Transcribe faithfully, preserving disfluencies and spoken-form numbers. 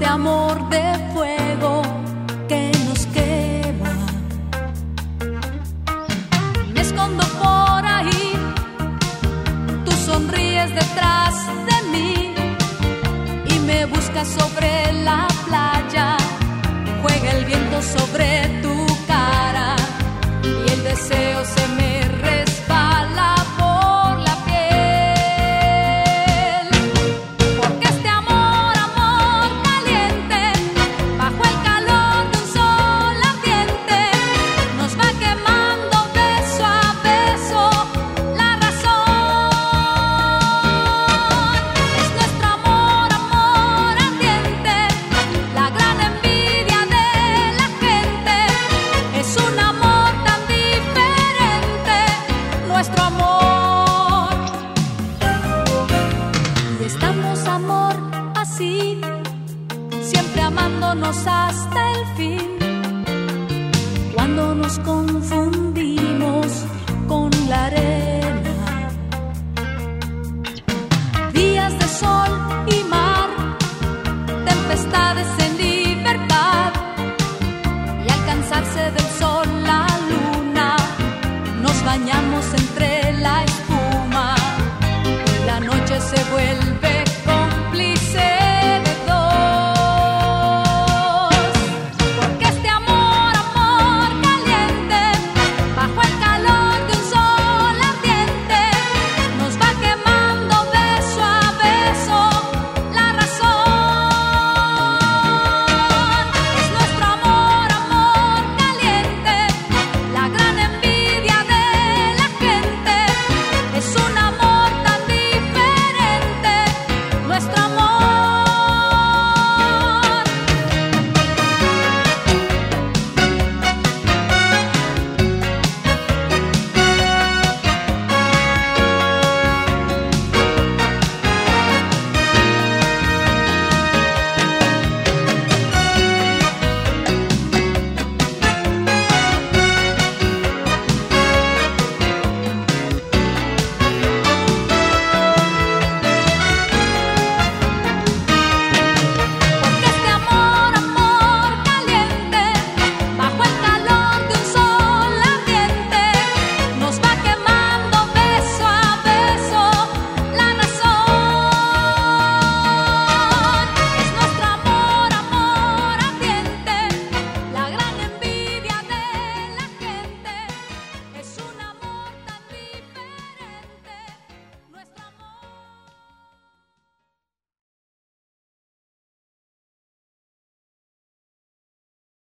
este amor de fuego que nos quema. Me escondo por ahí, tú sonríes detrás de mí y me buscas sobre la playa. Juega el viento sobre tu cara y el deseo se me resbala por la piel. Porque este amor, amor caliente, bajo el calor de un sol ardiente, nos va quemando beso a beso la razón. Es nuestro amor, amor ardiente, la gran envidia de la gente. Es un amor tan diferente, nuestro amor. Y estamos, amor, así, siempre amándonos hasta el fin. Cuando nos confundimos con la arena, días de sol y mar, tempestades